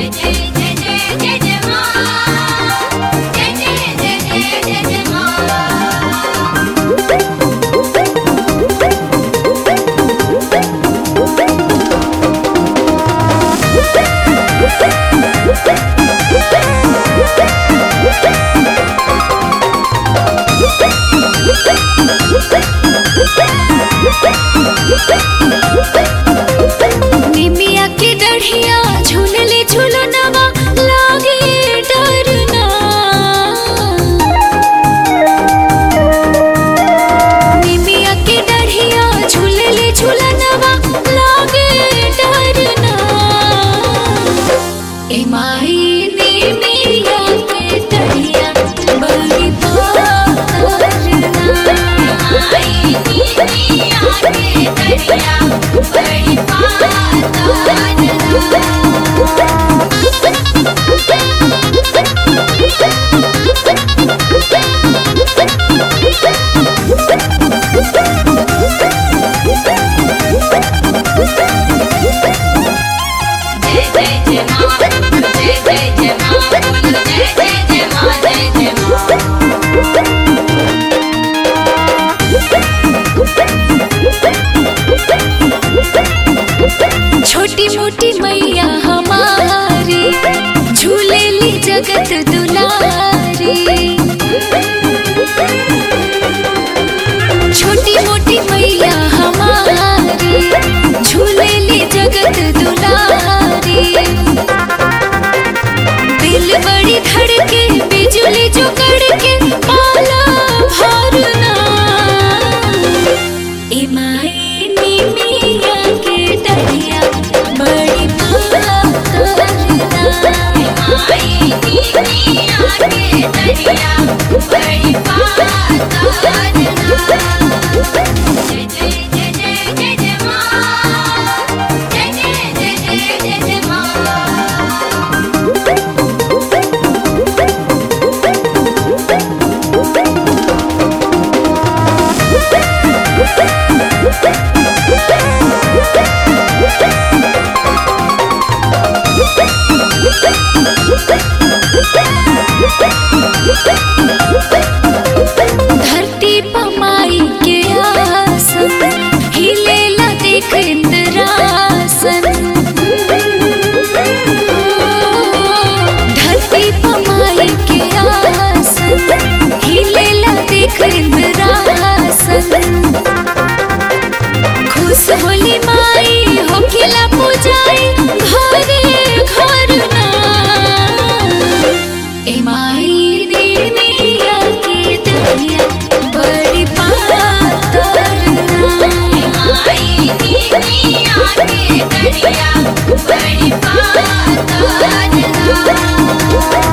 निमिया के डढ़िया झूलले झूलनवा लागे डरना। निमिया के डढ़िया झूलले झूलनवा लागे डरना। ए माई निमिया के डढ़िया बड़ी पारना। माई निमिया के डढ़िया बड़ी छोटी मोटी मैया हमारी झूलेली जगत दुलारी। छोटी मोटी मैया हमारी झूलेली जगत दुलारी। दिल बड़ी धड़के बिजली जो कड़के पाला भरना। ए माई निमिया के डढ़िया बड़ी पारना। माई निमिया के डढ़िया बड़ी पारना। जय जय जय जय जय जय माँ। जय जय जय जय जय जय माँ। धरती पमाई के आसन हिलेला देख इंद्रासन। धरती पमाई के आसन हिलेला देख इंद्रासन। खुश होली माई होखेला पूजाई घरे घरना। ए माई निमिया के डढ़िया बड़ी पारना। माई निमिया के डढ़िया बड़ी पारना।